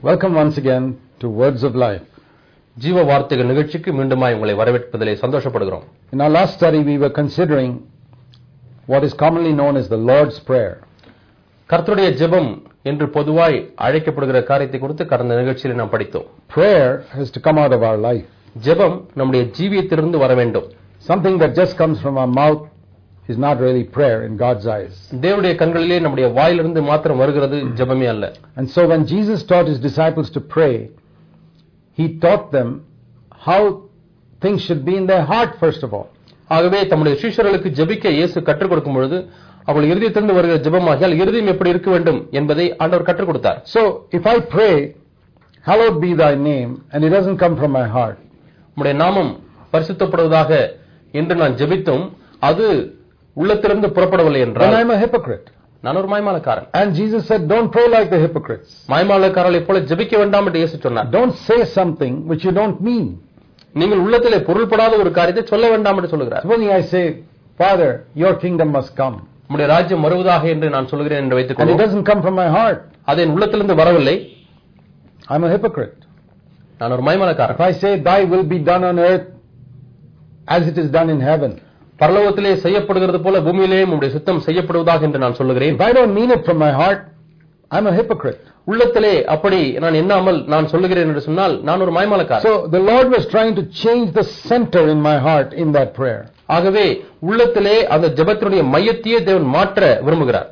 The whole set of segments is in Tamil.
Welcome once again to Words of Life. ஜீவ வார்த்தைகள் நிகழ்ச்சிக்கு மீண்டுமாய் உங்களை வரவேற்பதிலே சந்தோஷப்படுகிறோம். In our last study we were considering what is commonly known as the Lord's Prayer. கர்த்தருடைய ஜெபம் என்று பொதுவாய் அழைக்கப்படுகிற காரியத்தை குறித்து கடந்த நிகழ்ச்சியில் நாம் படித்தோம். Prayer has to come out of our life. ஜெபம் நம்முடைய ஜீவியத்திலிருந்து வர வேண்டும். Something that just comes from our mouth is not really prayer in God's eyes. தேவனுடைய கண்களிலே நம்முடைய வாயிலிருந்து மாத்திரம் வருகிறது ஜெபமே அல்ல. And so when Jesus taught his disciples to pray, he taught them how things should be in their heart first of all. ஆகவே தம்முடைய சீஷர்களுக்கு ஜெபிக்க இயேசு கற்றுக் கொடுக்கும் பொழுது அவர்கள் இருதயத்திலிருந்து வருகிற ஜெபமாகியால் இருதயம் எப்படி இருக்க வேண்டும் என்பதை ஆண்டவர் கற்றுக் கொடுத்தார். So if I pray, hallowed be thy name, and it doesn't come from my heart, உம்முடைய நாமம் பரிசுத்தப்படுவதாக என்று நான் ஜெபித்தும் அது உள்ளத்திலிருந்து புறப்படவில்லை then என்றால் I'm a hypocrite. நான் ஒரு மாய்மாலக்காரன். And Jesus said, don't pray like the hypocrites. மாய்மாலக்காரர்களைப் போல ஜெபிக்க வேண்டாம் என்று இயேசு சொன்னார். Don't say something which you don't mean. நீங்கள் உள்ளத்திலே பொருள்படாத ஒரு காரியத்தை சொல்ல வேண்டாம் என்று சொல்கிறார். Supposing I say, Father, your kingdom must come, உம்முடைய ராஜ்யம் வருவதாக என்று நான் சொல்கிறேன் என்று வைத்துக் and it கொள்வோம். doesn't come from my heart, அது என் உள்ளத்திலிருந்து வரவில்லை. I'm a hypocrite. நான் ஒரு மாய்மாலக்காரன். If I say, thy will be done on earth as it is done in heaven, பரலோகத்திலே செய்யப்படுகிறது போல பூமியிலேயும் உம்முடைய சித்தம் செய்யப்படுவதாக என்று நான் சொல்லுகிறேன். if I don't mean it from my heart, I'm a hypocrite. உள்ளத்திலே அப்படி நான் எண்ணாமல் நான் சொல்லுகிறேன் என்று சொன்னால் நான் ஒரு மாய்மாலக்காரன். So the Lord was trying to change the center in my heart in that prayer. ஆகவே உள்ளத்திலே அந்த ஜெபத்தினுடைய மையத்தையே தேவன் மாற்ற விரும்புகிறார்.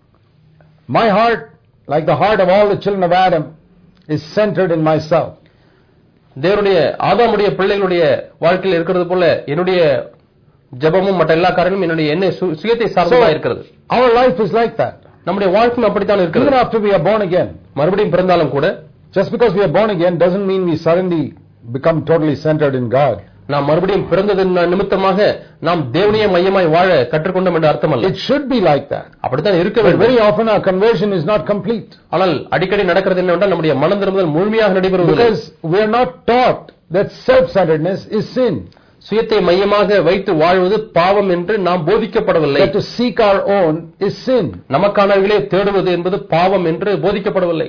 My heart, like the heart of all the children of Adam, is centered in myself. தேவனுடைய ஆதாமுடைய பிள்ளைகளுடைய வாழ்க்கையில் இருக்கிறது போல என்னுடைய ஜெபமும் மற்ற எல்லா காரியங்களும் என்னுடைய சுயத்தை சார்ந்ததாக இருக்கிறது. Our life is like that. நம்முடைய வாழ்க்கையும் அப்படித்தான் Even இருக்கிறது. after we are born again, மறுபடியும் பிறந்தாலும் கூட just because we are born again doesn't mean we suddenly become totally centered in God. நாம் மறுபடியும் பிறந்ததன் நிமித்தமாக நாம் தேவனையே மையமாய் வாழ கற்றுக்கொண்டோம் என்று அர்த்தமல்ல. It should be like that. அப்படித்தான் இருக்க But வேண்டும். very often our conversion is not complete ஆனால் அடிக்கடி நடக்கிறது என்னவென்றால் நம்முடைய மனம் திரும்புதல் முழுமையாக நடைபெறுவதில்லை. because we are not taught that self-centeredness is sin. சுயத்தை மையமாக வைத்து வாழ்வது பாவம் என்று நாம் போதிக்கப்படவில்லை. That to seek our own is sin. நமக்கானவர்களே தேடுவது என்பது பாவம் என்று போதிக்கப்படவில்லை.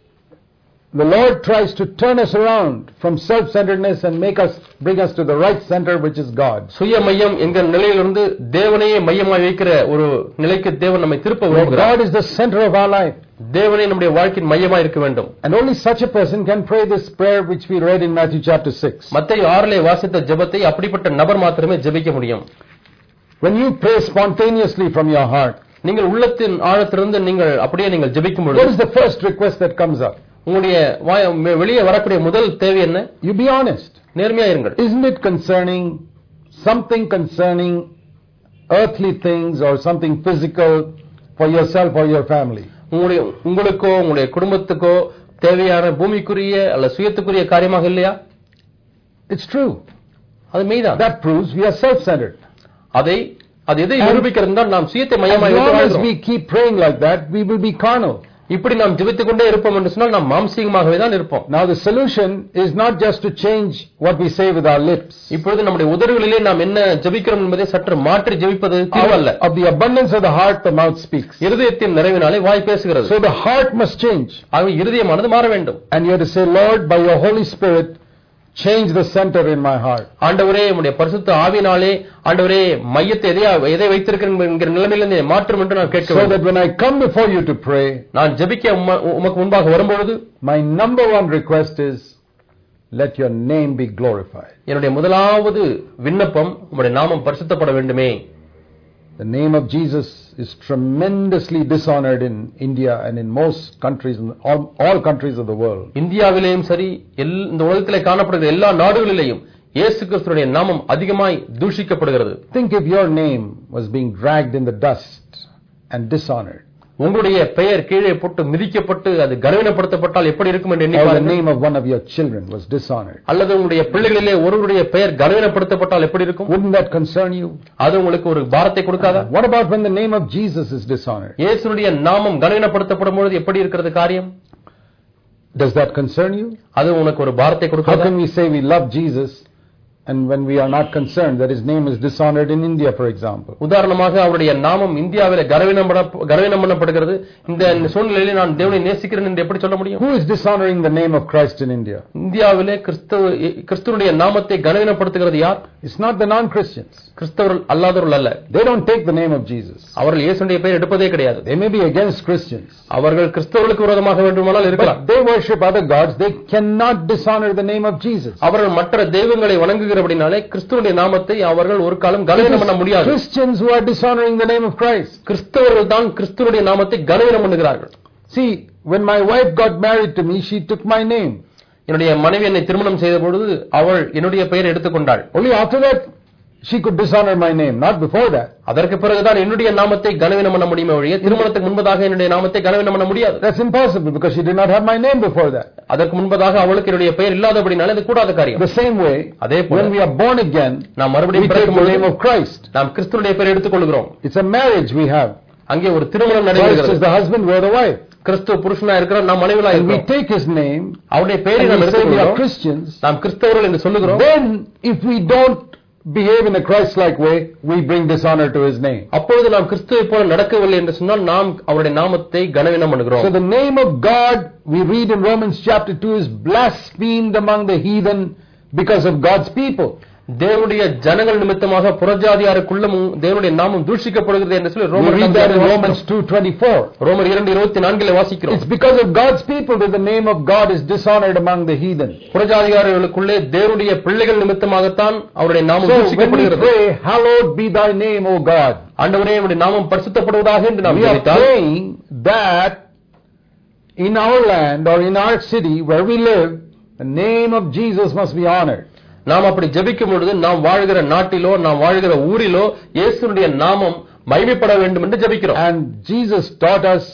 The Lord tries to turn us around from self-centeredness and bring us to the right center, which is God. சுய மையம் என்கிற நிலையிலிருந்து தேவனையே மையமாய் வைக்கிற ஒரு நிலைக்கு தேவன் நம்மை திருப்ப Where விரும்புகிறார். God is the center of our life. தேவனே நம்முடைய வாழ்க்கையின் மையமாய் இருக்க வேண்டும். And only such a person can pray this prayer which we read in Matthew chapter 6. மத்தேயு 6 வாசித்த ஜெபத்தை அப்படிப்பட்ட நபர் மாத்திரமே ஜெபிக்க முடியும். When you pray spontaneously from your heart, நீங்கள் உள்ளத்தின் ஆழத்திலிருந்து நீங்கள் அப்படியே நீங்கள் ஜெபிக்கும் what பொழுது is the first request that comes up? உங்களுடைய வெளியே வரக்கூடிய முதல் தேவை என்ன? You be honest. நேர்மையா இருங்கள். Isn't it something concerning earthly things or something physical for yourself or your family? உங்களுக்கோ உங்களுடைய குடும்பத்துக்கோ தேவையான பூமிக்குரிய அல்ல சுயத்துக்குரிய காரியமாக இல்லையா? It's true. அது மெய்தான். That proves we are self-centered. அது எதை நிரூபிக்கிறது? நாம் சுயத்தை மையமாய் As long as வாழ்கிறோம். we keep praying like that, we will be carnal. இப்படி நாம் ஜெபித்துக் கொண்டே இருப்போம் என்று சொன்னால் நாம் மாம்சீகமாகவே தான் இருப்போம். Now the solution is not just to change what we say with our lips. இப்பொழுது நம்முடைய உதடுகளிலே நாம் என்ன ஜெபிக்கிறோம் என்பதை சற்று மாற்றி ஜெபிப்பது தீர்வல்ல. Of the abundance of the heart the mouth speaks. இருதயத்தின் நிறைவினாலே வாய் பேசுகிறது. So the heart must change. ஆகவே இருதயமானது மாற வேண்டும். And you have to say, Lord, by your Holy Spirit, change the center in my heart. ஆண்டவரே உம்முடைய பரிசுத்த ஆவியினாலே ஆண்டவரே மையத்தை எதை வைத்திருக்கிறேன் என்கிற நிலைமையிலிருந்து மாற்றும் என்று நான் கேட்க So வேண்டும். that when I come before you to pray, நான் ஜெபிக்க உமக்கு முன்பாக வரும்பொழுது my number one request is, let your name be glorified. என்னுடைய முதலாவது விண்ணப்பம் உம்முடைய நாமம் பரிசுத்தப்பட வேண்டுமே. The name of Jesus is tremendously dishonored in India and in most countries, all countries of the world. இந்தியாவிலேயும் சரி இந்த உலகத்திலே காணப்படுகிற எல்லா நாடுகளிலேயும் இயேசு கிறிஸ்துவின் நாமம் அதிகமாய் தூஷிக்கப்படுகிறது. Think if your name was being dragged in the dust and dishonored. உங்களுடைய பெயர் கீழே போட்டு மிதிக்கப்பட்டு அது கனவீனப்படுத்தப்பட்டால் எப்படி இருக்கும் என்று எண்ணி Or the பாருங்கள். name of one of your children was dishonored. அல்லது உங்களுடைய பிள்ளைகளிலே ஒருவருடைய பெயர் கனவீனப்படுத்தப்பட்டால் எப்படி இருக்கும்? Wouldn't that concern you? அது உங்களுக்கு ஒரு பாரத்தை கொடுக்காதா? What about when the name of Jesus is dishonored? இயேசுவுடைய நாமம் கனவீனப்படுத்தப்படும் பொழுது எப்படி இருக்கிறது காரியம்? Does that concern you? அது உனக்கு ஒரு பாரத்தை How கொடுக்காதா? can we say we love Jesus and when we are not concerned that his name is dishonored in India, for example. உதாரணமாக அவருடைய நாமம் இந்தியாவிலே கனவீனம் பண்ணப்படுகிறது. இந்த சூழ்நிலையில் நான் தேவனை நேசிக்கிறேன் என்று எப்படி சொல்ல முடியும்? Who is dishonoring the name of Christ in India? இந்தியாவிலே கிறிஸ்துவுடைய நாமத்தை கனவீனப்படுத்துகிறது யார்? It's not the non-Christians. கிறிஸ்தவர்கள் அல்லாதவர்கள் அல்ல. They don't take the name of Jesus. அவர்கள் இயேசுவின் பெயர் எடுப்பதே கிடையாது. They may be against Christians. அவர்கள் கிறிஸ்தவர்களுக்கு விரோதமாக வேண்டுமானால் இருக்கலாம். But they worship other gods. They cannot dishonor the name of Jesus. அவர்கள் மற்ற தெய்வங்களை வணங்குகிறபடினாலே கிறிஸ்துவுடைய நாமத்தை அவர்கள் ஒரு காலம் கனவீனம் பண்ண முடியாது. Christians who are dishonoring the name of Christ. கிறிஸ்தவர்கள் தான் கிறிஸ்துவுடைய நாமத்தை கனவீனம் பண்ணுகிறார்கள். See, when my wife got married to me, she took my name. என்னுடைய மனைவி என்னை திருமணம் செய்த பொழுது அவள் என்னுடைய பெயரை எடுத்துக்கொண்டாள். Only after that she could dishonor my name, not before that. அதற்கு பிறகுதான் என்னுடைய நாமத்தை கனவீனம் பண்ண முடியுமே ஒழிய திருமணத்துக்கு முன்பதாக என்னுடைய நாமத்தை கனவீனம் பண்ண முடியாது. That's impossible because she did not have my name before that. அதற்கு முன்பதாக அவளுக்கு என்னுடைய பெயர் இல்லாதபடினால இது கூடாத காரியம். The same way, when we are born again, நாம் மறுபடியும் பிறக்கும் பொழுது name of Christ. நாம் கிறிஸ்துவுடைய பெயரை எடுத்துக்கொள்கிறோம். It's a marriage we have. அங்கே ஒரு திருமணம் நடைபெறுகிறது. Christ is the husband, we are the wife. கிறிஸ்து புருஷனா இருக்கிறார், நாம் மனைவியா இருக்கிறோம். We take his name, அவருடைய பெயரை நாம் எடுத்துக்கொள்கிறோம். Christians. நாம் கிறிஸ்தவர்கள் என்று சொல்லுகிறோம். Then if we don't behave in a Christ-like way, we bring dishonor to his name. அப்பொழுது நாம் கிறிஸ்துவைப் போல நடக்கவில்லை என்று சொன்னால் நாம் அவருடைய நாமத்தை கனவீனம் பண்ணுகிறோம். So the name of God, we read in Romans chapter 2, is blasphemed among the heathen because of God's people. தேவனுடைய ஜனங்கள் நிமித்தமாக புறஜாதியாருக்குள்ளும் தேவனுடைய நாமம் தூஷிக்கப்படுகிறது என்று சொல்லி Romans 2:24. ரோமர் 2:24 வாசிக்கிறோம். It's because of God's people that the name of God is dishonored among the heathen. புறஜாதியார்களுக்குள்ளே தேவனுடைய பிள்ளைகள் நிமித்தமாகத்தான் அவருடைய நாமம் தூஷிக்கப்படுகிறது. So when we pray, hallowed be thy name, O God. ஆண்டவரே உம்முடைய நாமம் பரிசுத்தப்படுவதாக என்று நாம் ஜெபித்தால், we are praying that in our land or in our city where we live, the name of Jesus must be honored. நாம் அப்படி ஜெபிக்கும் பொழுது நாம் வாழ்கிற நாட்டிலோ நாம் வாழ்கிற ஊரிலோ இயேசுவினுடைய நாமம் மகிமைப்பட வேண்டும் என்று ஜெபிக்கிறோம். And Jesus taught us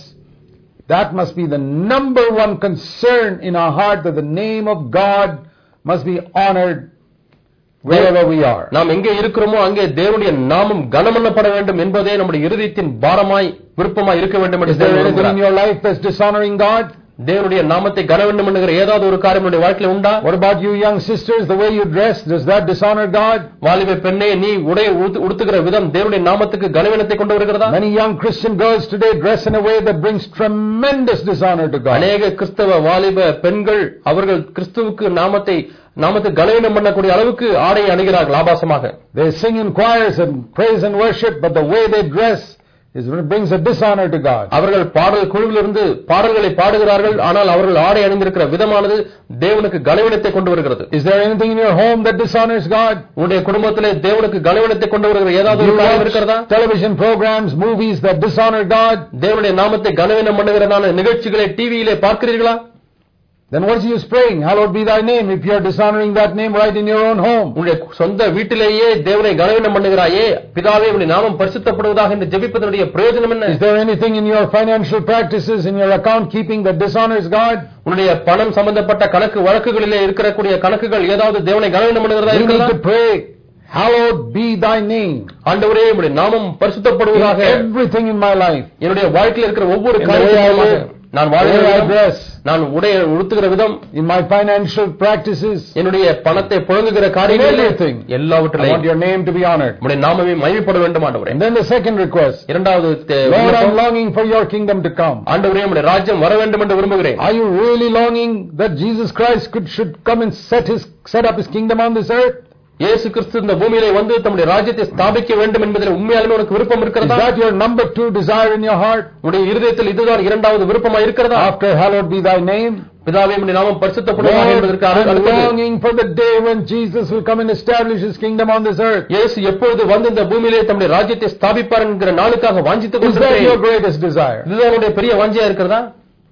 that must be the number one concern in our heart, that the name of God must be honored wherever we are. நாம் எங்கே இருக்கிறோமோ அங்கே தேவனுடைய நாமம் கனமன்னப்பட வேண்டும் என்பதே நம்முடைய இருதயத்தின் பாரமாய் விருப்பமாய் இருக்க வேண்டும் என்று சொல்கிறார். Is there anything in your life that's dishonoring God? தேவனுடைய நாமத்தை கனவீனம் பண்ணுகிற ஏதாவது ஒரு காரியம் உங்களுடைய வாழ்க்கையில உண்டா? What about you young sisters, the way you dress, does that dishonor God? வாலிப பெண்ணே, நீ உடை உடுத்துகிற விதம் தேவனுடைய நாமத்துக்கு கனவீனத்தை கொண்டு வருகிறதா? Many young Christian girls today dress in a way that brings tremendous dishonor to God. அநேக கிறிஸ்தவ வாலிப பெண்கள் அவர்கள் கிறிஸ்துவுக்கு நாமத்தை கனவீனம் பண்ணக்கூடிய அளவுக்கு ஆடை அணிகிறார்கள் ஆபாசமாக. They sing in choirs and praise and worship, but the way they dress brings a dishonor to God. அவர்கள் பாடல் குழுவிலிருந்து பாடல்களை பாடுகிறார்கள், ஆனால் அவர்கள் ஆடை அணிந்திருக்கிற விதமானது தேவனுக்கு கனவீனத்தை கொண்டு வருகிறது. Is there anything in your home that dishonors God? உங்களுடைய குடும்பத்திலே தேவனுக்கு கனவீனத்தை கொண்டு வருகிற ஏதாவது ஒரு காரியம் இருக்கிறதா? Television programs, movies that dishonor God? தேவனுடைய நாமத்தை கனவீனம் பண்ணுகிறதான நிகழ்ச்சிகளை டிவியிலே பார்க்கிறீர்களா? Then what is use praying? Hallowed be thy name, if you are dishonoring that name right in your own home. உங்களுடைய சொந்த வீட்டிலேயே தேவனை கனவீனம் பண்ணுகிறாயே, பிதாவே உம்முடைய நாமம் பரிசுத்தப்படுவதாக என்று ஜெபிப்பதனுடைய பிரயோஜனம் என்ன? Is there anything in your financial practices, in your account keeping that dishonors God? உங்களுடைய பணம் சம்பந்தப்பட்ட கணக்கு வழக்குகளிலே இருக்கக்கூடிய கணக்குகள் ஏதாவது தேவனை கனவீனம் பண்ணுகிறதா? You need to pray, hallowed be thy name. ஆண்டவரே உம்முடைய நாமம் பரிசுத்தப்படுவதாக. Everything in my life, என்னுடைய வாழ்க்கையில் இருக்கிற ஒவ்வொரு காரியமும், நான் வாழ்கிற விதம், நான் உடை உடுத்துகிற விதம், in my financial practices, என்னுடைய பணத்தை புழங்குகிற காரியங்கள், எல்லாவற்றிலும் I want your name to be honored. உம்முடைய நாமமே மகிமைப்பட வேண்டும் ஆண்டவரே. And then the second request, இரண்டாவது, Lord, I am longing for your kingdom to come. ஆண்டவரே உம்முடைய ராஜ்யம் வர வேண்டும் என்று விரும்புகிறேன். Are you really longing that Jesus Christ should come and set up his kingdom on this earth? இயேசு கிறிஸ்து இந்த பூமியிலே வந்து தம்முடைய ராஜ்யத்தை ஸ்தாபிக்க வேண்டும் என்பதில் உண்மையாலுமே உனக்கு விருப்பம் இருக்கிறதா? Is that your number 2 desire in your heart? உன்னுடைய இருதயத்தில் இதுதான் இரண்டாவது விருப்பமாக இருக்கிறதா? After hallowed be thy name, பிதாவே உம்முடைய நாமம் பரிசுத்தப்படுவதாக என்பதற்காக longing for the day when Jesus will come and establish his kingdom on this earth. இயேசு எப்பொழுது வந்து இந்த பூமியிலே தம்முடைய ராஜ்யத்தை ஸ்தாபிப்பார் என்கிற நாளுக்காக வாஞ்சித்துக் கொண்டிருக்கிறேன். Is that your greatest desire? இதுதான் உன்னுடைய பெரிய வாஞ்சையா இருக்கிறதா?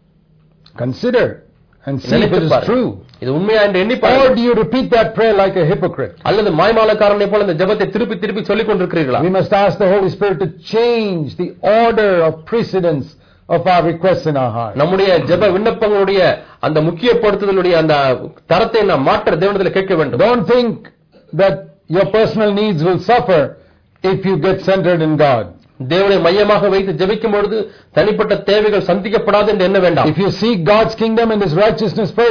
Consider and see if it is true. இது உண்மையா என்று எண்ணி பாருங்க. Or do you repeat that prayer like a hypocrite? அல்லது மாய்மாலக்காரனை போல இந்த ஜெபத்தை திருப்பி திருப்பி சொல்லிக் கொண்டிருக்கிறீர்களா? We must ask the Holy Spirit to change the order of precedence of our requests in our heart. நம்முடைய ஜெப விண்ணப்பங்களுடைய அந்த முக்கியப்படுத்துதலுடைய அந்த தரத்தை நாம் மாற்ற தேவனிடத்தில் கேட்க வேண்டும். Don't think that your personal needs will suffer if you get centered in God. தேவனை மையமாக வைத்து ஜெபிக்கும் பொழுது தனிப்பட்ட தேவைகள் சந்திக்கப்படாது என்று எண்ண வேண்டாம். If you seek God's kingdom and his righteousness first,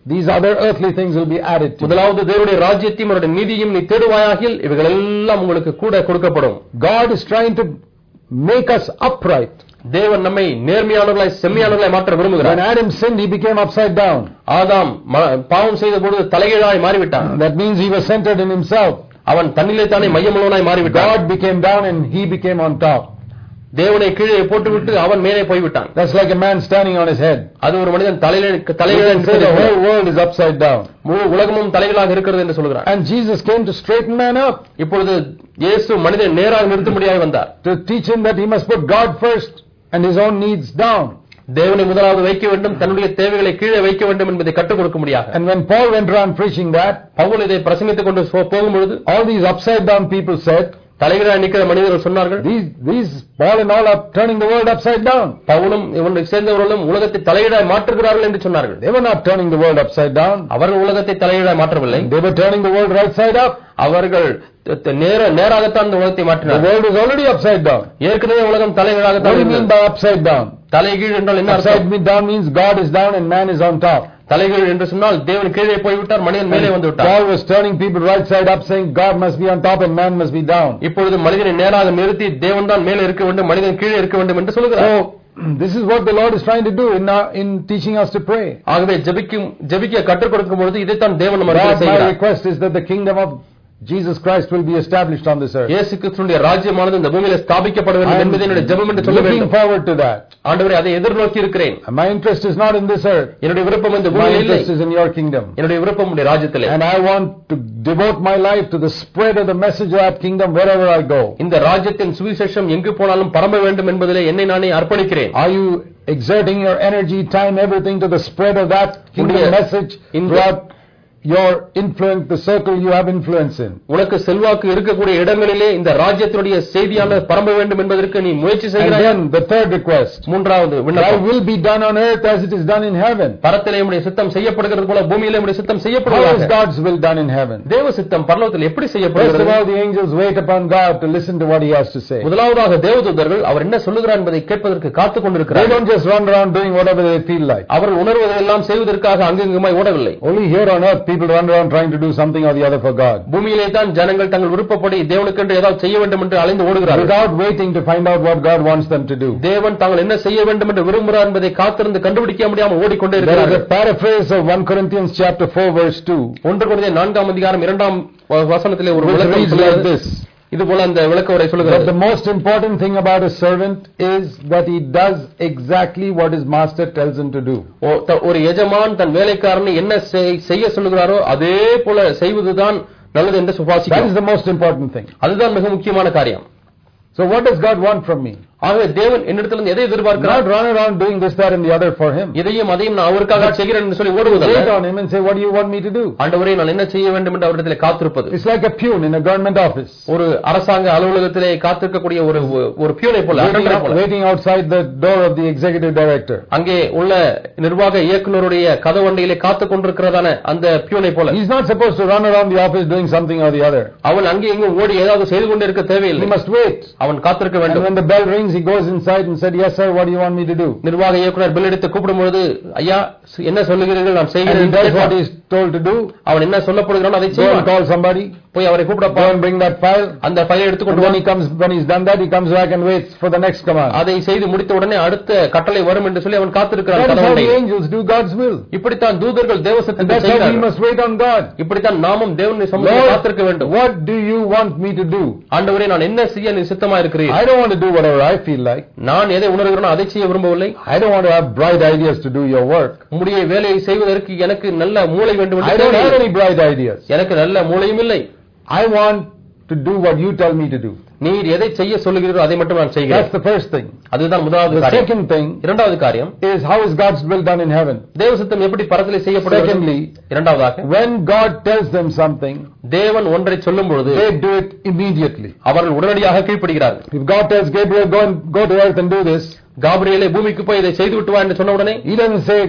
these other earthly things will be added to you. முதலாவது தேவனுடைய ராஜ்யத்தையும் அவருடைய நீதியையும் நீ தேடுவாயாகில் இவைகள் எல்லாம் உங்களுக்கு கூட கொடுக்கப்படும். God is trying to make us upright. தேவன் நம்மை நேர்மையானவர்களாய் செம்மையானவர்களாய் மாற்ற விரும்புகிறார். When Adam sinned, he became upside down. ஆதாம் பாவம் செய்த பொழுது தலைகீழாய் மாறிவிட்டான். That means he was centered in himself. அவன் தன்னிலே தானே மையமுள்ளவனாய் மாறிவிட்டான். God became down and he became on top. தேவனை கீழே போட்டுவிட்டு அவன் மேலே போய்விட்டான். That's like a man standing on his head. அது ஒரு மனிதன் தலைகீழாய் The whole world is upside down. முழு உலகமும் தலைகீழாக இருக்கிறது என்று சொல்கிறான். And Jesus came to straighten man up. இப்பொழுது இயேசு மனிதனை நேராக நிறுத்தும்படியாக வந்தார். To teach him that he must put God first and his own needs down. தேவனை முதலாவது வைக்க வேண்டும், தன்னுடைய தேவைகளை கீழே வைக்க வேண்டும் என்பதை கற்றுக் கொடுக்க முடியாது. And when Paul went around preaching that, Pavul இதை பிரசங்கித்துக் கொண்டு போகும்பொழுது all these upside down people said, தலைகீழாய் நிற்கிற மனிதர்கள் சொன்னார்கள், these Paul and all are turning the world upside down. பவுலும் இவனை சேர்ந்தவர்களும் உலகத்தை தலைகீழாய் மாற்றுகிறார்கள் என்று சொன்னார்கள். They were not turning the world upside down. அவர்கள் உலகத்தை தலைகீழாய் மாற்றவில்லை. They were turning the world right side up. அவர்கள் நேராகத்தான் இந்த உலகத்தை மாற்றினார். The world is already upside down. ஏற்கனவே உலகம் தலைகீழாக What do you mean by upside down? தலைகீழ் என்றால் என்ன அர்த்தம்? அர்த்தம்? Upside down means God is down and man is on top. தலைகீழ் என்று சொன்னால் தேவன் கீழே போய்விட்டார், மனிதன் மேலே வந்து விட்டார். Paul was turning people right side up, saying God must be on top and man must be down. இப்பொழுது மனிதனை நேராக நிறுத்தி தேவன் தான் மேலே இருக்க வேண்டும், மனிதன் கீழே இருக்க வேண்டும் என்று சொல்கிறார். So this is what the Lord is trying to do in teaching us to pray. ஆகவே ஜெபிக்க கற்றுக் கொடுக்கும் பொழுது இதைத்தான் தேவன் நமக்கு செய்கிறார். My request is that the kingdom of Jesus Christ will be established on this earth. இயேசு கிறிஸ்துவின் ராஜ்யமானது இந்த பூமியிலே ஸ்தாபிக்கப்பட வேண்டும் என்பதை என்னுடைய ஜெபம் என்று சொல்ல வேண்டும். Looking forward to that. ஆண்டவரே, அதை எதிர்நோக்கி இருக்கிறேன். My interest is not in this earth. என்னுடைய விருப்பம் இந்த பூமியிலே இல்லை. My interest is in your kingdom. என்னுடைய விருப்பம் உம்முடைய ராஜ்யத்திலே. And I want to devote my life to the spread of the message of that kingdom wherever I go. இந்த ராஜ்யத்தின் சுவிசேஷம் எங்கு போனாலும் பரம்ப வேண்டும் என்பதிலே என்னை நானே அர்ப்பணிக்கிறேன். Are you exerting your energy, time, everything to the spread of that kingdom message throughout your influence, the circle you have influence in? உனக்கு செல்வாக்கு இருக்கக்கூடிய இடங்களிலே இந்த ராஜ்யத்தினுடைய செய்தியான பரம்ப வேண்டும் என்பதற்கு நீ முயற்சி செய்கிறாய். And then the third request, மூன்றாவது விண்ணப்பம், thy will be done on earth as it is done in heaven. பரத்திலே உம்முடைய சித்தம் செய்யப்படுகிறது போல பூமியிலே உம்முடைய சித்தம் செய்யப்படுவதாக. How is God's will done in heaven? தேவ சித்தம் பரலோகத்தில் எப்படி First செய்யப்படுகிறது? of all, the angels wait upon God to listen to what he has to say. முதலாவதாக தேவதூதர்கள் அவர் என்ன சொல்லுகிறார் என்பதை கேட்பதற்கு காத்துக் They கொண்டிருக்கிறார்கள். don't just run around doing whatever they feel like. அவர்கள் உணர்வதெல்லாம் செய்வதற்காக அங்கங்குமாய் ஓடவில்லை. Only here on earth people run around trying to do something or the other for God, பூமியிலே தான் ஜனங்கள் தங்கள் விருப்பப்படி தேவனுக்கென்று ஏதாவது செய்ய வேண்டும் என்று அலைந்து ஓடுகிறார்கள். without waiting to find out what God wants them to do. தேவன் தாங்கள் என்ன செய்ய வேண்டும் என்று விரும்புகிறார் என்பதை காத்திருந்து கண்டுபிடிக்க முடியாமல் ஓடிக்கொண்டே There is இருக்கிறார்கள். a paraphrase of 1 Corinthians chapter 4 verse 2. 1 கொரிந்தியர் 4 அதிகாரம் 2 வசனத்திலே ஒரு Which விளக்கம் reads like சொல்லுகிறது. this: இது போல அந்த விளக்க உரை But சொல்லுகிறது. the most important thing about a servant is that he does exactly what his master tells him to do. ஒரு எஜமான் தன் வேலைக்காரனை என்ன செய்ய சொல்லுகிறாரோ அதே போல செய்வதுதான் நல்லது என்று That சுபாசிக்கிறார். is the most important thing. அதுதான் மிக முக்கியமான காரியம். So what does God want from me? ஆகவே தேவன் என்னிடத்திலிருந்து எதை எதிர்பார்க்கிறார்? Not run around doing this, that and the other for him. இதையும் அதையும் நான் அவருக்காக செய்கிறேன் என்று சொல்லி ஓடுவதல்ல. Wait on him and say, what do you want me to do? ஆண்டவரே, நான் என்ன செய்ய வேண்டும் என்று அவரிடத்திலே காத்திருப்பது. It's like a peon in a government office. ஒரு அரசாங்க அலுவலகத்திலே காத்திருக்கக்கூடிய ஒரு பியூனை போல, waiting outside the door of the executive director. அங்கே உள்ள நிர்வாக இயக்குனருடைய கதவண்டையிலே காத்துக் கொண்டிருக்கிறதான அந்த பியூனை போல. He's not supposed to run around the office doing something or the other. அவன் அங்கே இங்கு ஓடி ஏதாவது செய்து கொண்டே இருக்க தேவையில்லை. He must wait. அவன் காத்திருக்க வேண்டும். And when the bell rings, he goes inside and said, yes sir, what do you want me to do? நிர்வாக இயக்குனர் பில் எடுத்து கூப்பிடும்போது, ஐயா என்ன சொல்லுகிறீர்கள், நான் செய்கிறேன். And he does what he is told to do. அவன் என்ன சொல்லப்படுகிறானோ அதை செய்வான். Call somebody, போய் அவரை கூப்பிடப்பா, go and bring that file. அந்த ஃபைலை எடுத்துக்கொண்டு when he's done that, he comes back and waits for the next command. அதை செய்து முடித்த உடனே அடுத்த கட்டளை வரும் என்று சொல்லி அவன் காத்திருக்கிறான். That's how the angels do God's will. இப்படித்தான் தூதர்கள் தேவ சித்தத்தை That's how we செய்கிறார்கள். must wait on God. இப்படித்தான் நாமும் தேவனுடைய சமூகத்தில் காத்திருக்க வேண்டும். What do you want me to do? ஆண்டவரே, நான் என்ன செய்ய நீ சித்தமா இருக்கிறீர்? I don't want to do whatever I feel like. நான் எதை உணர்கிறேனோ அதை செய்ய விரும்பவில்லை. I don't want to have bright ideas to do your work. உம்முடைய வேலையை செய்வதற்கு எனக்கு நல்ல மூளை வேண்டும். I don't have any bright ideas. எனக்கு நல்ல மூளையும் இல்லை. I want to do what you tell me to do. நீர் எதை செய்ய சொல்லுகிறீரோ அதை மட்டும் நான் செய்கிறேன். That's the first thing. அதுதான் முதலாவது The காரியம். second thing இரண்டாவது காரியம் is how is God's will done in heaven? தேவ சித்தம் எப்படி பரத்திலே செய்யப்படுகிறது? Secondly, இரண்டாவதாக, when God tells them something, தேவன் ஒன்றை சொல்லும் பொழுது they do it immediately. அவர்கள் உடனடியாக கீழ்ப்படிகிறார்கள். If God tells Gabriel, go to earth and do this, காபிரியேலே பூமிக்கு போய் இதை செய்து விட்டு வா என்று சொன்ன உடனே he doesn't say,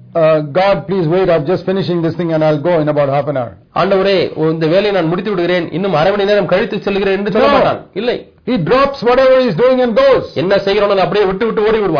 God please wait, I'm just finishing this thing and I'll go in about half an hour. ஆண்டவரே, இந்த வேலையை நான் முடித்து விடுகிறேன், இன்னும் அரை மணி நேரம் கழித்து செல்கிறேன் என்று சொல்ல மாட்டான். இல்லை, he drops whatever he's doing and goes. என்ன செய்கிறோம் அதை அப்படியே விட்டு விட்டு ஓடி விடுவான்.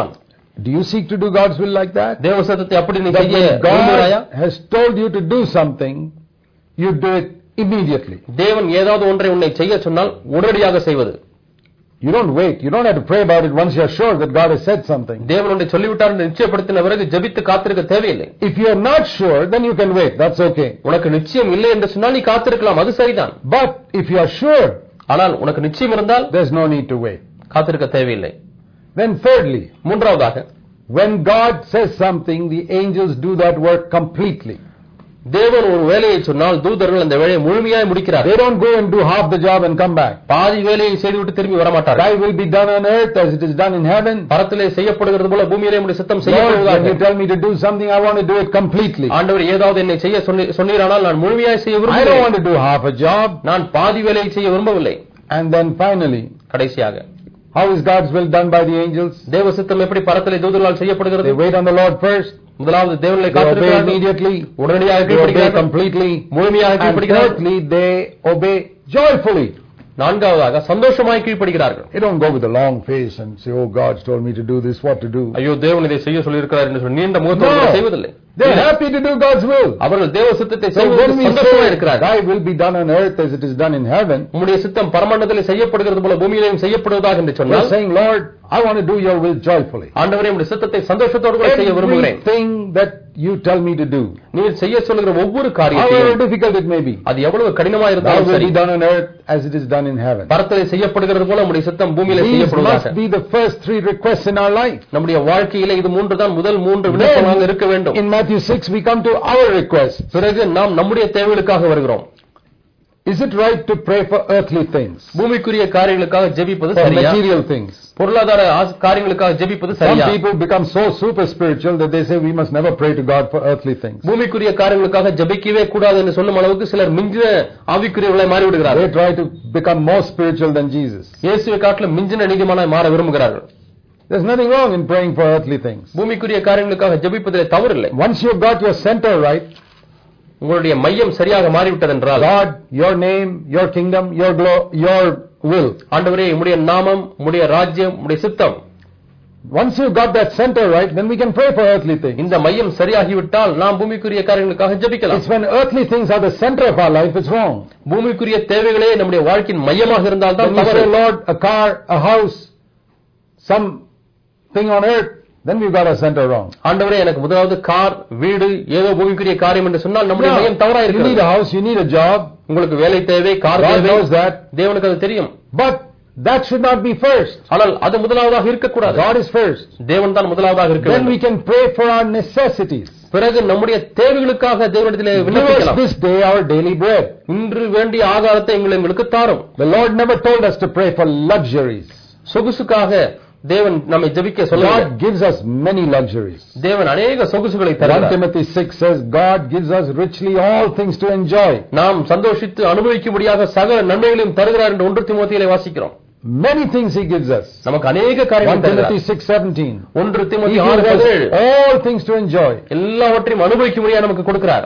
Do you seek to do God's will like that? தேவ சித்தத்தை அப்படி நீ That செய்ய when விரும்புகிறாயா? God has told you to do something, you do it immediately. தேவன் ஏதாவது ஒன்றை உன்னை செய்ய சொன்னால் உடனடியாக செய்வது. You don't wait. You don't have to pray about it once you are sure that God has said something. தேவன் உன்னை சொல்லிவிட்டார் என்று நிச்சயப்படுத்தின பிறகு ஜெபித்து காத்திருக்க தேவையில்லை. If you are not sure, then you can wait. That's okay. உனக்கு நிச்சயம் இல்லை என்று சொன்னால் நீ காத்திருக்கலாம், அது சரிதான். But if you are sure, ஆனால் உனக்கு நிச்சயம் இருந்தால் there's no need to wait. காத்திருக்க தேவையில்லை. Then thirdly, மூன்றாவதாக, when God says something, the angels do that work completely. தேவன் ஒரு வேலையை சொன்னால் தூதர்கள் அந்த வேலையை முழுமையாய் முடிக்கிறார்கள். They don't go and do half the job and come back. பாதி வேலையை செய்துவிட்டு திரும்பி வர மாட்டார்கள். Thy will be done on earth as it is done in heaven. பரத்திலே செய்யப்படுகிறது போல பூமியிலே உம்முடைய சித்தம் Lord, செய்யப்படுவதாக. when you tell me to do something, I want to do it completely. ஆண்டவர் ஏதாவது என்னை செய்ய சொன்னீரானால் நான் முழுமையாய் செய்ய I don't விரும்புகிறேன். want to do half a job. நான் பாதி வேலையை செய்ய விரும்பவில்லை. And then finally, கடைசியாக, how is God's will done by the angels? தேவ சித்தம் எப்படி பரத்திலே தூதர்களால் செய்யப்படுகிறது? They wait on the Lord first. முதலாவது தேவனை They obey காத்திருக்கிறார்கள், immediately. உடனடியாக They obey கீழ்ப்படிகிறார்கள், completely. முழுமையாக And கீழ்ப்படிகிறார்கள். thirdly, they obey joyfully. நான்காவதாக சந்தோஷமாய் கீழ்ப்படிகிறார்கள். They don't go with a long face and say, oh, God's told me to do this, what to do. ஐயோ தேவன் இதை செய்ய சொல்லியிருக்கிறார் என்று சொல்லி நீண்ட முகத்தோடு செய்வதில்லை. They're happy to do God's will. அவர்கள் தேவ சித்தத்தை So செய்வதற்கு when we சந்தோஷமாக say, இருக்கிறார்கள். thy will be done on earth as it is done in heaven, உம்முடைய சித்தம் பரமண்டலத்திலே செய்யப்படுகிறது போல பூமியிலேயும் செய்யப்படுவதாக என்று we're சொன்னால், saying, Lord, I want to do your will joyfully. ஆண்டவரே உம்முடைய சித்தத்தை சந்தோஷத்தோடு கூட செய்ய விரும்புகிறேன். Everything that you tell me to do, நீர் செய்ய சொல்லுகிற ஒவ்வொரு however காரியத்தையும், difficult it may be, அது எவ்வளவு கடினமாக thy இருந்தாலும் will சரி, be done on earth as it is done in heaven. பரத்திலே செய்யப்படுகிறது போல உம்முடைய சித்தம் பூமியிலே These செய்யப்படுவதாக. must be the first three requests in our life. நம்முடைய வாழ்க்கையிலே இது மூன்று தான் முதல் மூன்று விண்ணப்பமாக இருக்க வேண்டும். In Matthew 6, we come to our request. பிறகு நாம் நம்முடைய தேவைகளுக்காக வருகிறோம். Is it right to pray for earthly things, பூமிக்குரிய காரியங்களுக்காக ஜெபிப்பது for சரியா? material things? பொருளாதார காரியங்களுக்காக ஜெபிப்பது Some சரியா? people become so super spiritual that they say we must never pray to God for earthly things. பூமிக்குரிய காரியங்களுக்காக ஜெபிக்கவே கூடாது என்று சொல்லும் அளவுக்கு சிலர் மிஞ்சின ஆவிக்குரியவர்களாய் மாறி They விடுகிறார்கள். try to become more spiritual than Jesus. இயேசுவை காட்டிலும் மிஞ்சின நீதிமானாய் மாற விரும்புகிறார்கள். There's nothing wrong in praying for earthly things. பூமிக்குரிய காரியங்களுக்காக ஜெபிப்பதிலே தவறில்லை. Once you've got your center right, உங்களுடைய மையம் சரியாக மாறிவிட்டதென்றால், God, your name, your kingdom, your will. ஆண்டவரே உம்முடைய நாமம், உம்முடைய ராஜ்யம், உம்முடைய சித்தம், Once you've got that center right, then we can pray for earthly things. இந்த மையம் சரியாகிவிட்டால் நாம் பூமிக்குரிய காரியங்களுக்காக ஜெபிக்கலாம். It's when earthly things are the center of our life, it's wrong. பூமிக்குரிய தேவைகளே நம்முடைய வாழ்க்கையின் மையமாக இருந்தால் தான் When you தவறு. say, Lord, a car, a house, something on earth, then we've got our center wrong. ஆண்டவரே எனக்கு முதலாவது கார், வீடு, ஏதோ பூமிக்குரிய காரியம் என்று சொன்னால் நம்முடைய மையம் தவறாக You need இருக்கிறது. a house, you need a job. உங்களுக்கு வேலை தேவை, கார் God தேவை, knows that. தேவனுக்கு அது தெரியும். But that should not be first. ஆனால் அது முதலாவதாக இருக்கக்கூடாது. God is first. தேவன் தான் முதலாவதாக இருக்க Then we வேண்டும். can pray for our necessities. பிறகு நம்முடைய தேவைகளுக்காக தேவனிடத்திலே Give us விண்ணப்பிக்கலாம். this day our daily bread. இன்று வேண்டிய ஆகாரத்தை எங்களுக்கு தாரும். The Lord never told us to pray for luxuries. சொகுசுக்காக தேவன் நம்மை ஜெபிக்க சொல்லவில்லை. God gives us many luxuries. தேவன் அநேக சொகுசுகளை 1 தருகிறார். Timothy 6 says, God gives us richly all things to enjoy. நாம் சந்தோஷித்து அனுபவிக்கும்படியாக சகல நன்மைகளையும் தருகிறார் என்று 1 தீமோத்தேயுவிலே வாசிக்கிறோம். Many things He gives us. நமக்கு அநேக 1 காரியங்களை Timothy தருகிறார். 6:17. 1 He தீமோத்தேயு gives us 6:17 all things to enjoy. எல்லாவற்றையும் அனுபவிக்கும்படியாக நமக்கு கொடுக்கிறார்.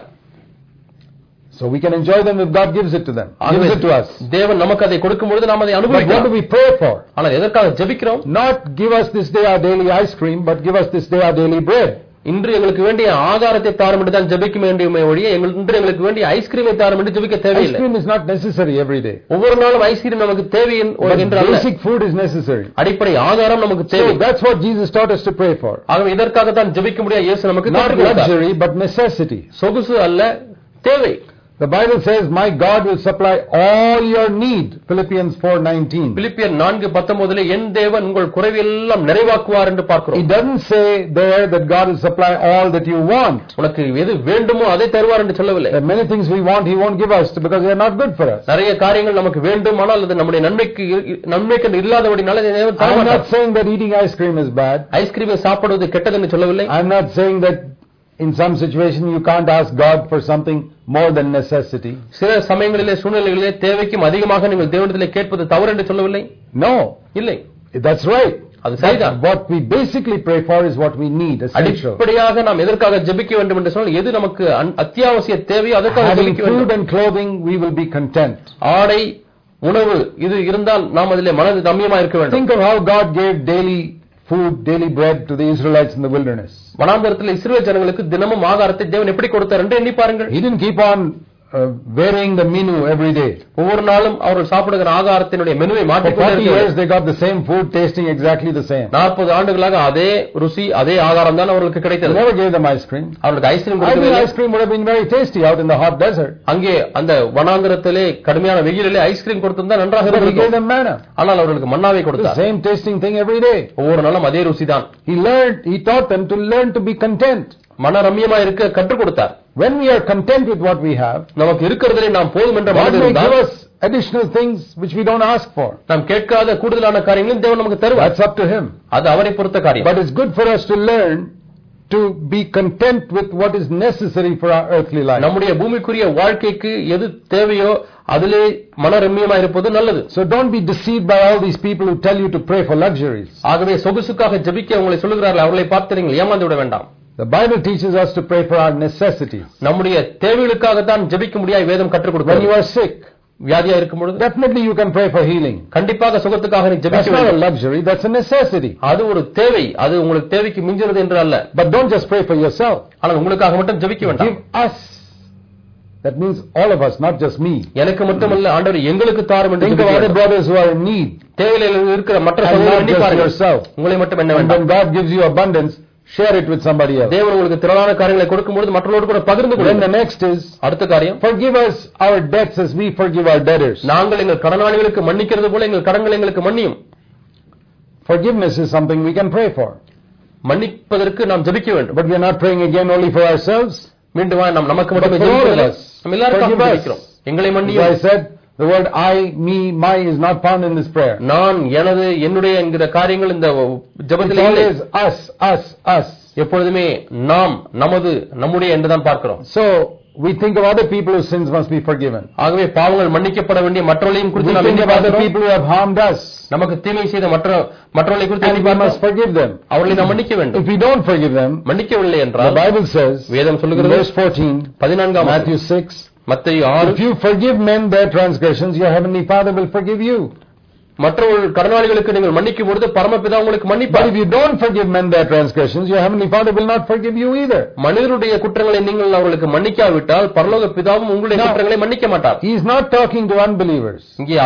So we can enjoy them if God gives it to them. Gives it to us. தேவன் நமக்கு அதை கொடுக்கும் பொழுது நாம் அதை But what do அனுபவிக்கிறோம். we pray for? ஆனால் எதற்காக ஜெபிக்கிறோம்? Not give us this day our daily ice cream, but give us this day our daily bread. இன்று எங்களுக்கு வேண்டிய ஆகாரத்தை தாரும் என்று தான் ஜெபிக்க வேண்டியமே ஒழிய இன்று எங்களுக்கு வேண்டிய ஐஸ்கிரீமை தாரும் என்று ஜெபிக்க Ice தேவையில்லை. cream is not necessary every day. ஒவ்வொரு நாளும் ஐஸ்கிரீம் நமக்கு தேவை But என்றால் basic food is necessary. அடிப்படை ஆகாரம் நமக்கு தேவை. So that's what Jesus taught us to pray for. ஆகவே இதற்காக தான் ஜெபிக்க முடியாது. இயேசு நமக்கு Not கற்றுக் கொடுத்தார். luxury, but necessity. சொகுசு அல்ல, தேவை. The Bible says, my God will supply all your need. Philippians 4:19. பிலிப்பியர் 4:19 என் தேவன் உங்கள் குறைவெல்லாம் நிறைவாக்குவார் என்று It பார்க்கிறோம். doesn't say there that God will supply all that you want. உனக்கு எது வேண்டுமோ அதை தருவார் என்று சொல்லவில்லை. There are many things we want He won't give us because they are not good for us. நிறைய காரியங்கள் நமக்கு வேண்டும், ஆனால் அது நம்முடைய நன்மைக்கு இல்லாதபடினால தேவன் தர I'm மாட்டார். not saying that eating ice cream is bad. ஐஸ்கிரீமை சாப்பிடுவது கெட்டது என்று சொல்லவில்லை. I'm not saying that in some situation you can't ask God for something more than necessity. சில சமயங்களிலே சூழ்நிலைகளிலே தேவைக்கும் அதிகமாக நீங்கள் தேவனிடத்திலே கேட்பது தவறு என்று சொல்லவில்லை. No, இல்லை, that's right. அது சரிதான். What we basically pray for is what we need, essential. அடிப்படையாக நாம் எதற்காக ஜெபிக்க வேண்டும் என்று சொன்னால் எது நமக்கு அத்தியாவசிய தேவையோ அதற்காக Having ஜெபிக்க food வேண்டும். and clothing, we will be content. ஆடை, உணவு இது இருந்தால் நாம் அதிலே மனது ரம்மியமாக இருக்க வேண்டும். Think of how God gave daily food, daily bread to the Israelites in the wilderness. வனாந்தரத்தில் இஸ்ரவேல் ஜனங்களுக்கு தினமும் ஆகாரத்தை தேவன் எப்படி கொடுத்தார் என்று எண்ணி பாருங்கள். He didn't keep on varying the menu every day. ஒவ்வொரு நாளும் அவர்கள் சாப்பிடுகிற ஆகாரத்தினுடைய மெனுவை For மாற்றிக் 40 years கொண்டிருக்கிறார்கள். they got the same food tasting exactly the same. 40 ஆண்டுகளாக அதே ருசி அதே ஆகாரம் தான் அவர்களுக்கு They கிடைத்தது. never gave them ice cream. அவர்களுக்கு ஐஸ்கிரீம் I think கொடுக்கவில்லை. ice cream would have been very tasty out in the hot desert. அங்கே அந்த வனாந்தரத்திலே கடுமையான வெயிலிலே ஐஸ்கிரீம் கொடுத்திருந்தா நன்றாக But he gave இருந்திருக்கும். them manna. ஆனால் அவர்களுக்கு மன்னாவை The கொடுத்தார். same tasting thing every day. ஒவ்வொரு நாளும் அதே ருசி தான். He taught them to learn to be content. மனரம்யமா இருக்க கற்றுக் கொடுத்தார். When we are content with what we have, நமக்கு இருக்கிறதிலே நாம் போதும் என்ற God மனது may give இருந்தால் us additional things which we don't ask for. நாம் கேட்காத கூடுதலான காரியங்களும் தேவன் நமக்கு தருவார். That's up to Him. அது அவரை பொறுத்த காரியம். But it's good for us to learn to be content with what is necessary for our earthly life. நம்முடைய பூமிக்குரிய வாழ்க்கைக்கு எது தேவையோ அதிலே மனரம்யமா இருப்பது நல்லது. So don't be deceived by all these people who tell you to pray for luxuries. ஆகவே சொகுசுக்காக ஜெபிக்க உங்களை சொல்லுகிறார்கள், அவர்களை பார்த்து நீங்கள் ஏமாந்து விட வேண்டாம். The Bible teaches us to pray for our necessities. நம்முடைய தேவைகளுக்காக தான் ஜெபிக்க முடியாது வேதம் கற்றுக் When you கொடுக்கிறது. are sick, வியாதியா இருக்கும் பொழுது definitely you can pray for healing. கண்டிப்பாக சுகத்துக்காக நீ That's ஜெபிக்க not a வேண்டும். luxury, that's a necessity. அது ஒரு தேவை, அது உங்களுக்கு தேவைக்கு மிஞ்சினது என்று அல்ல. But don't just pray for yourself. ஆனால் உங்களுக்காக மட்டும் ஜெபிக்க வேண்டாம். Give us. That means all of us, not just me. எனக்கு மட்டுமல்ல, ஆண்டவர் எங்களுக்கு தாரும் என்று Think of ஜெபிக்க other வேண்டும். brothers who are in need. தேவையில் இருக்கிற மற்ற And சகோதரர்களை not எண்ணி just பாருங்கள். yourself. உங்களை மட்டும் என்ன And வேண்டாம். when God gives you abundance, share it with somebody else. தேவன் உங்களுக்கு திரளான காரியங்களை கொடுக்கும்போது மற்றவர்களோடு கூட பகிர்ந்து Then the கொள்ளுங்கள். next is, அடுத்த காரியம், forgive us our debts as we forgive our debtors. நாங்கள் எங்கள் கடனாளிகளுக்கு மன்னிக்கிறது போல எங்கள் கடன்களை எங்களுக்கு மன்னியும். Forgiveness is something we can pray for. மன்னிப்பதற்கு நாம் ஜெபிக்க வேண்டும். But we are not praying again only for ourselves. மீண்டும் நாம் நமக்கு மட்டுமே But for all of ஜெபிக்கவில்லை. us. நம்ம எல்லாருக்கும் Forgive us. ஜெபிக்கிறோம். எங்களை As மன்னியும். I said, the word I, me, my is not found in this prayer. நான், எனது, என்னுடைய என்கிற காரியங்கள் இந்த It's ஜெபத்தில் இல்லை. always us, us, us. எப்பொழுதுமே நாம், நமது, நம்முடைய என்றுதான் பார்க்கிறோம். So, we think of other people whose sins must be forgiven. ஆகவே பாவங்கள் மன்னிக்கப்பட வேண்டிய மற்றவர்களையும் We குறித்து நாம் think எண்ணி of other பார்க்கிறோம். people who have harmed us. நமக்கு தீமை செய்த மற்றவர்களை குறித்து And எண்ணி we must பார்க்கிறோம். forgive them. அவர்களை நாம் மன்னிக்க வேண்டும். If we don't forgive them, மன்னிக்கவில்லை the என்றால் Bible says, வேதம் in சொல்லுகிறது verse 14, 14 Matthew 6, மத்தேயு if 6, you forgive men their transgressions, your heavenly Father will forgive you. மற்றவர்கள் கடனாளிகளுக்கு நீங்கள் மன்னிக்கும் பொழுது பரமபிதா உங்களுக்கு But மன்னிப்பார். if you don't forgive men their transgressions, your heavenly Father will not forgive you either. மனிதருடைய குற்றங்களை நீங்கள் அவர்களுக்கு மன்னிக்காவிட்டால் பரலோக பிதாவும் உங்களுடைய Now, குற்றங்களை மன்னிக்க மாட்டார். He is not talking to unbelievers. இங்கே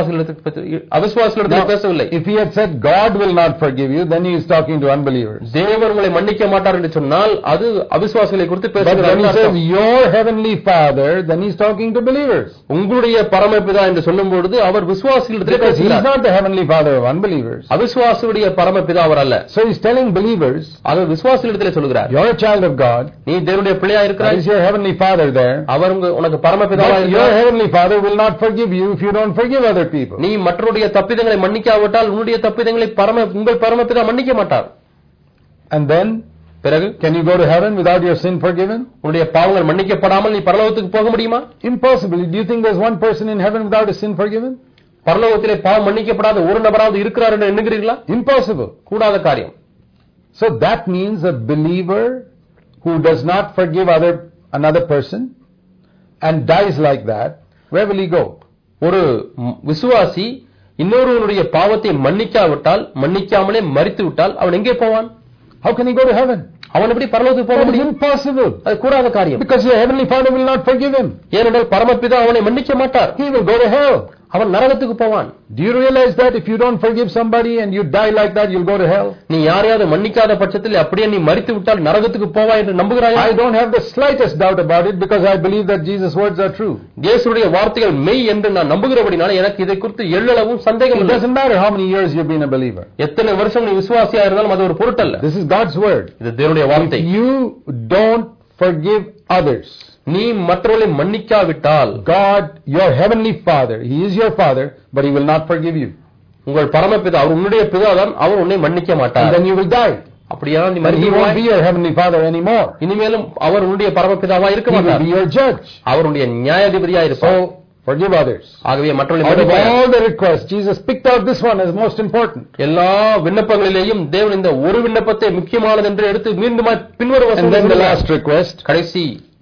அவிசுவாசிகளிடத்தில் பேசவில்லை. If he had said God will not forgive you, then he is talking to unbelievers. தேவன் உங்களை மன்னிக்க மாட்டார் என்று சொன்னால் அது அவிசுவாசிகளை குறித்து But when he பேசுகிறார். says your heavenly Father, then he is talking to believers. உங்களுடைய பரமபிதா என்று சொல்லும் பொழுது அவர் விசுவாசிகளிடத்தில் Because he is பேசுகிறார். not the heavenly Father of unbelievers. அவிசுவாசியுடைய பரமபிதா அவர் அல்ல. So he is telling believers, அவர் விசுவாசிகளிடத்தில் சொல்கிறார், you're a child of God. நீ தேவனுடைய பிள்ளையா That இருக்கிறாய். is your heavenly Father there. அவர் உனக்கு பரமபிதாவா But your இருக்கிறார். heavenly Father will not forgive you if you don't forgive other people. நீ மற்றவருடைய தப்பிதங்களை மன்னிக்காவிட்டால் உன்னுடைய தப்பிதங்களை உங்கள் பரமபிதா மன்னிக்க மாட்டார். And then, பிறகு can you go to heaven without your sin forgiven? உன்னுடைய பாவங்கள் மன்னிக்கப்படாமல் நீ பரலோகத்துக்கு போக முடியுமா? Impossible. Do you think there's one person in heaven without a sin forgiven? பரலோகத்திலே பாவம் மன்னிக்கப்படாத ஒரு நபராவது இருக்கிறார் என்று எண்ணுகிறீர்களா? Impossible. கூடாத காரியம். So that means a believer who does not forgive another person and dies like that, where will he go? ஒரு விசுவாசி இன்னொருவனுடைய பாவத்தை மன்னிக்காமலே மரித்து விட்டால் அவன் எங்கே போவான்? How can he go to heaven? அவன் எப்படி பரலோகத்துக்கு போக That is முடியும்? impossible. அது கூடாத காரியம். Because your heavenly Father will not forgive him. ஏனென்றால் பரமபிதா அவனை மன்னிக்க மாட்டார். He will go to hell. அவன் நரகத்துக்கு போவான். Do you realize that if you don't forgive somebody and you die like that, you'll go to hell? நீ யாரையாவது மன்னிக்காத பட்சத்தில் அப்படியே நீ மரித்து விட்டால் நரகத்துக்கு போவாய் என்று நம்புகிறாயா? I don't have the slightest doubt about it because I believe that Jesus' words are true. இயேசுவுடைய வார்த்தைகள் மெய் என்று நான் நம்புகிறபடினால எனக்கு இதை குறித்து எள்ளளவும் சந்தேகம் It இல்லை. doesn't matter how many years you've been a believer. எத்தனை வருஷம் நீ விசுவாசியா இருந்தாலும் அது ஒரு பொருட்டல்ல. This is God's word. இது தேவனுடைய வார்த்தை. If you don't forgive others, நீ மற்றவர்களை மன்னிக்காவிட்டால் God, your heavenly Father, He is your Father, but He will not forgive you. உங்கள் பரமபிதா அவர் உன்னுடைய பிதாதான், அவர் உன்னை மன்னிக்க And மாட்டார். then you will die. அப்படியானால் நீ And He மரித்து won't Powai. be your heavenly Father anymore. இனிமேலும் அவர் உன்னுடைய பரமபிதாவா இருக்க He will மாட்டார். be your judge. அவர் உன்னுடைய நியாயாதிபதியா இருப்பார். So, forgive others. ஆகவே மற்றவர்களை Out of மன்னிப்பாய். all the requests, Jesus picked out this one as most important. எல்லா விண்ணப்பங்களிலேயும் தேவன் இந்த ஒரு விண்ணப்பத்தை முக்கியமானது என்று எடுத்து மீண்டும் பின்வரும் And then the வசனத்தில் last request, கடைசி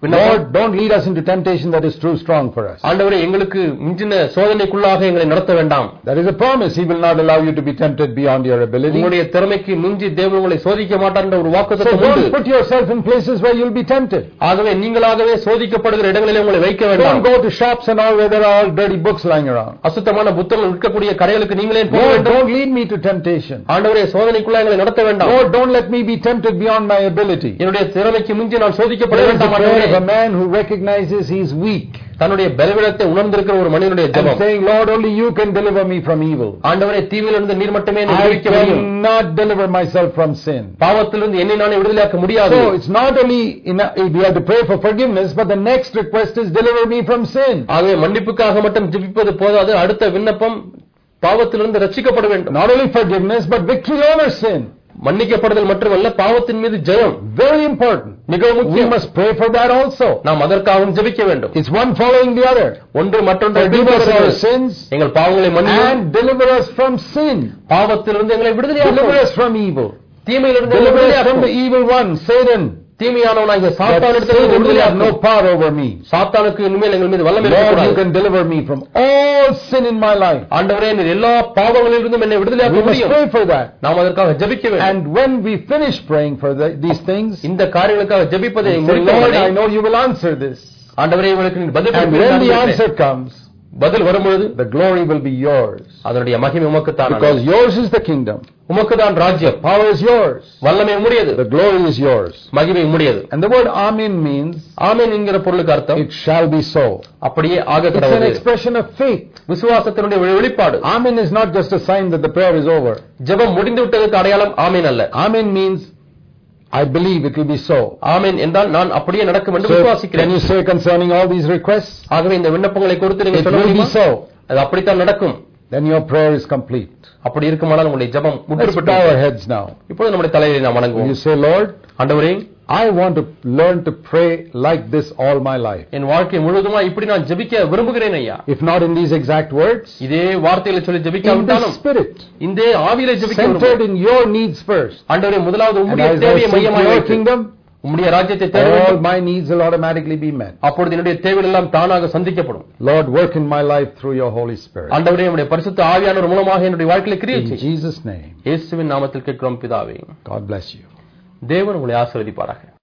Lord, don't lead us into temptation that is too strong for us. ஆண்டவரே எங்களுக்கு மிஞ்சின சோதனைக்குள்ளாக எங்களை நடத்த வேண்டாம். That is a promise. He will not allow you to be tempted beyond your ability. உங்களுடைய திறமைக்கு மிஞ்சி தேவன் உங்களை சோதிக்க மாட்டார் என்ற ஒரு வாக்குத்தத்தம் So உண்டு. don't put yourself in places where you'll be tempted. ஆகவே நீங்களாகவே சோதிக்கப்படுகிற இடங்களிலே உங்களை வைக்க வேண்டாம். Don't go to shops and all where there are all dirty books lying around. அசுத்தமான புத்தகங்கள் விற்கக்கூடிய கடைகளுக்கு நீங்களே போக Lord, வேண்டாம். don't lead me to temptation. ஆண்டவரே சோதனைக்குள்ளாக எங்களை நடத்த வேண்டாம். Lord, don't let me be tempted beyond my ability. என்னுடைய திறமைக்கு மிஞ்சி நான் சோதிக்கப்பட There is வேண்டாம். the prayer ஆண்டவரே of a man who recognizes he's weak தன்னுடைய பலவீனத்தை உணர்ந்திருக்கிற ஒரு மனிதனுடைய and ஜெபம். saying, Lord, only you can deliver me from evil. ஆண்டவரே தீமையிலிருந்து நீர் மட்டுமே என்னை I விடுவிக்க முடியும். cannot deliver myself from sin. பாவத்திலிருந்து என்னை நானே விடுதலையாக்க முடியாது. So it's not only we have to pray for forgiveness, but the next request is deliver me from sin. ஆகவே மன்னிப்புக்காக மட்டும் ஜெபிப்பது போதாது. அடுத்த விண்ணப்பம் பாவத்திலிருந்து ரட்சிக்கப்பட வேண்டும். Not only forgiveness, but victory over sin. மன்னிக்கப்படுதல் மட்டுமல்ல பாவத்தின் மீது ஜெயம். Very important. மிகவும் We முக்கியம். must pray for that also. நாம் அதற்காகவும் ஜெபிக்க வேண்டும். It's one following the other. ஒன்று மற்றொன்றை Forgive us our பின்தொடர்கிறது. sins எங்கள் பாவங்களை மன்னியும். and deliver us from sin. பாவத்திலிருந்து எங்களை Deliver விடுதலையாக்கும். us from evil. தீமையிலிருந்து எங்களை Deliver us from விடுதலையாக்கும். the evil one, Satan. தீமையானவனாகிய That சாத்தானிடத்தில் Satan will have விடுதலையாக்கும். no power over me. சாத்தானுக்கு இனிமேல் எங்கள் மீது வல்லமை Lord, you இருக்கக்கூடாது. can deliver me from all sin in my life. ஆண்டவரே நீர் எல்லா பாவங்களிலிருந்தும் என்னை We விடுதலையாக்க must முடியும். pray for that. நாம் அதற்காக ஜெபிக்க வேண்டும். And when we finish praying for these things, இந்த காரியங்களுக்காக ஜெபிப்பதை say, Lord, I முடித்தவுடனே, know you will answer this. ஆண்டவரே உங்களுக்கு நீர் பதில் And when the கொடுப்பீர். answer comes, பதில் வரும்பொழுது the glory will be yours. அதனுடைய மகிமை உமக்குத்தான். Because yours is the kingdom. உமக்குதான் ராஜ்யம். Power is yours. வல்லமை உம்முடையது. The glory is yours. மகிமை உம்முடையது. And the word Amen means, ஆமென் என்கிற பொருளுக்கு அர்த்தம் it shall be so. அப்படியே ஆக It's an கடவுது. expression of faith. விசுவாசத்தினுடைய வெளிப்பாடு. Amen is not just a sign that the prayer is over. ஜெபம் முடிந்து விட்டதற்கு அடையாளம் ஆமென் அல்ல. Amen means, I believe it will be so. ஆமென் என்றால் நான் அப்படியே நடக்கும் என்று So, can விசுவாசிக்கிறேன். you say concerning all these requests, ஆகவே இந்த விண்ணப்பங்களை குறித்து நீங்க it சொல்ல will be முடியுமா? so? அது அப்படித்தான் நடக்கும். Then your prayer is complete. அப்படி இருக்குமானால் உங்களுடைய ஜெபம் Let's முற்றுப்பட்டு bow our heads now. இப்பொழுது நம்முடைய தலையை நாம் Will வணங்குவோம். you say, Lord, ஆண்டவரே I want to learn to pray like this all my life. என் வாழ்க்கை முழுவதுமா இப்படி நான் ஜெபிக்க விரும்புகிறேன் ஐயா. If not in these exact words, இதே வார்த்தைகளை சொல்லி in the ஜெபிக்காவிட்டாலும் spirit, இந்த ஆவியிலே ஜெபிக்க centered விரும்புகிறேன். in your needs first. ஆண்டவரே முதலாவது And உம்முடைய as I தேவையை seek மையமாக your வைத்து kingdom, உம்முடைய ராஜ்யத்தை தேட all வேண்டும். my needs will automatically be met. அப்பொழுது என்னுடைய தேவைகள் எல்லாம் தானாக சந்திக்கப்படும். Lord, work in my life through your Holy Spirit. ஆண்டவரே உம்முடைய பரிசுத்த ஆவியானவர் மூலமாக என்னுடைய வாழ்க்கையில கிரியை In செய்யும். Jesus' name, இயேசுவின் நாமத்தில் கேட்கிறோம் பிதாவே. God bless you. தேவன் உங்களை ஆசீர்வதிப்பாராக.